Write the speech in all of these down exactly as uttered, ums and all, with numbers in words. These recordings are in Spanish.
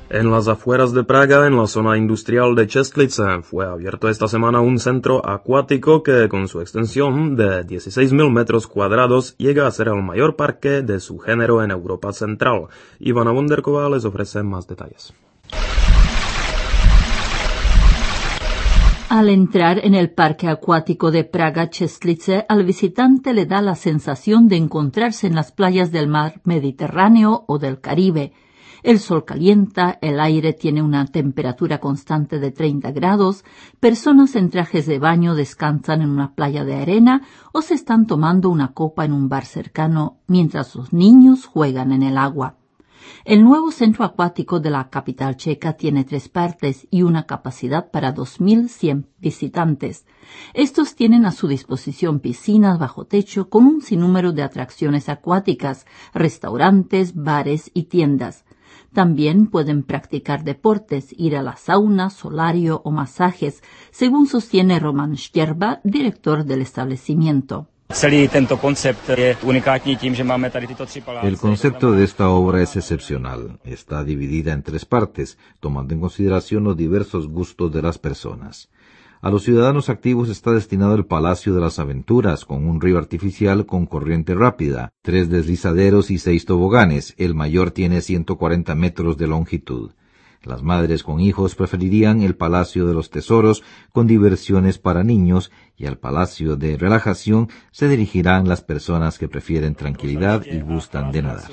En las afueras de Praga, en la zona industrial de Čestlice, fue abierto esta semana un centro acuático que, con su extensión de dieciséis mil metros cuadrados, llega a ser el mayor parque de su género en Europa Central. Ivana Wonderková les ofrece más detalles. Al entrar en el parque acuático de Praga Čestlice, al visitante le da la sensación de encontrarse en las playas del mar Mediterráneo o del Caribe. El sol calienta, el aire tiene una temperatura constante de treinta grados, personas en trajes de baño descansan en una playa de arena o se están tomando una copa en un bar cercano mientras los niños juegan en el agua. El nuevo centro acuático de la capital checa tiene tres partes y una capacidad para dos mil cien visitantes. Estos tienen a su disposición piscinas bajo techo con un sinnúmero de atracciones acuáticas, restaurantes, bares y tiendas. También pueden practicar deportes, ir a la sauna, solario o masajes, según sostiene Roman Štěrba, director del establecimiento. El concepto de esta obra es excepcional. Está dividida en tres partes, tomando en consideración los diversos gustos de las personas. A los ciudadanos activos está destinado el Palacio de las Aventuras, con un río artificial con corriente rápida, tres deslizaderos y seis toboganes. El mayor tiene ciento cuarenta metros de longitud. Las madres con hijos preferirían el Palacio de los Tesoros, con diversiones para niños, y al Palacio de Relajación se dirigirán las personas que prefieren tranquilidad y gustan de nadar.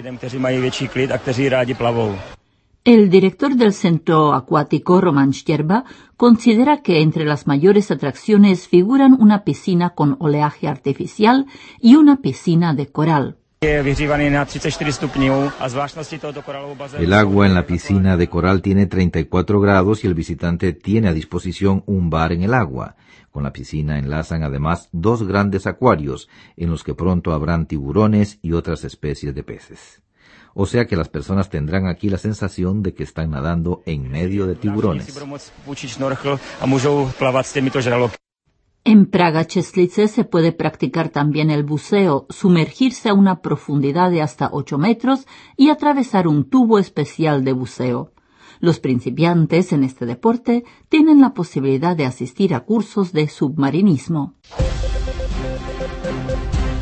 El director del centro acuático, Roman Štěrba, considera que entre las mayores atracciones figuran una piscina con oleaje artificial y una piscina de coral. El agua en la piscina de coral tiene treinta y cuatro grados y el visitante tiene a disposición un bar en el agua. Con la piscina enlazan además dos grandes acuarios, en los que pronto habrán tiburones y otras especies de peces. O sea que las personas tendrán aquí la sensación de que están nadando en medio de tiburones. En Praga Čestlice se puede practicar también el buceo, sumergirse a una profundidad de hasta ocho metros y atravesar un tubo especial de buceo. Los principiantes en este deporte tienen la posibilidad de asistir a cursos de submarinismo.